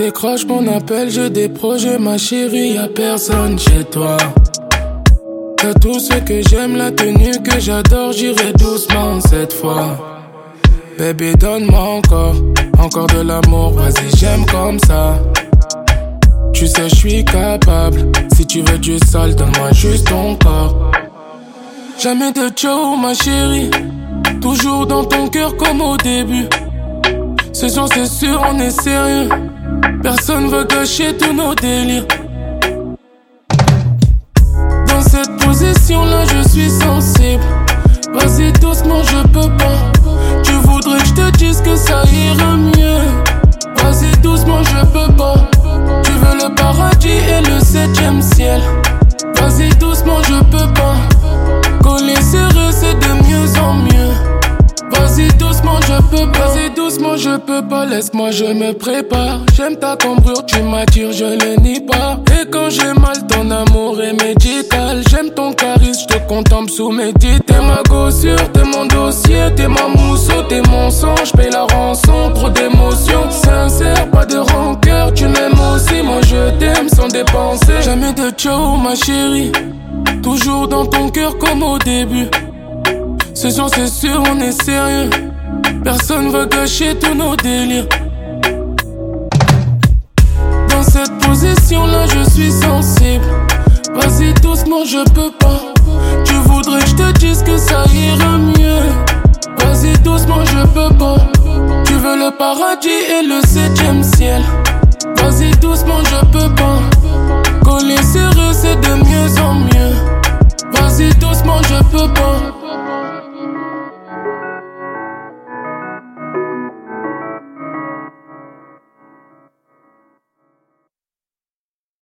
Décroche mon appel, j'ai des projets, ma chérie, y'a personne chez toi. T'as tout ce que j'aime, la tenue que j'adore, j'irai doucement cette fois. Baby, donne-moi encore de l'amour, vas-y, j'aime comme ça. Tu sais, je suis capable, si tu veux du sale, donne-moi juste ton corps. Jamais de ciao, ma chérie, toujours dans ton cœur comme au début. Ce soir, c'est sûr, on est sérieux, personne veut gâcher tous nos délires. Dans cette position-là, je suis sensible. Vas-y doucement, je peux pas. Tu voudrais que je te dise que ça ira mieux. Vas-y doucement, je peux pas. Tu veux le paradis et le 7e ciel. Vas-y doucement, je peux pas. Coller serré, c'est de mieux en mieux. Vas-y doucement, je peux pas. Vas-y doucement, je peux pas. Laisse-moi, je me prépare. J'aime ta cambrure, tu m'attires, je le nie pas. Et quand j'ai mal, ton amour est médical. J'aime ton charisme, je te contemple sous mes dits. T'es ma gossure, t'es mon dossier, t'es ma mousseau, t'es mon sang. J'paye la rançon, trop d'émotions. Sincère, pas de rancœur, tu m'aimes aussi. Moi je t'aime sans dépenser. Jamais de ciao, ma chérie. Toujours dans ton cœur comme au début. Ce soir c'est sûr, on est sérieux. Personne veut gâcher tous nos délires. Dans cette position-là, je suis sensible. Vas-y doucement, je peux pas. Tu voudrais que je te dise que ça ira mieux. Vas-y doucement, je peux pas. Tu veux le paradis et le 7e ciel. Vas-y doucement, je peux pas. Coller serré, c'est de mieux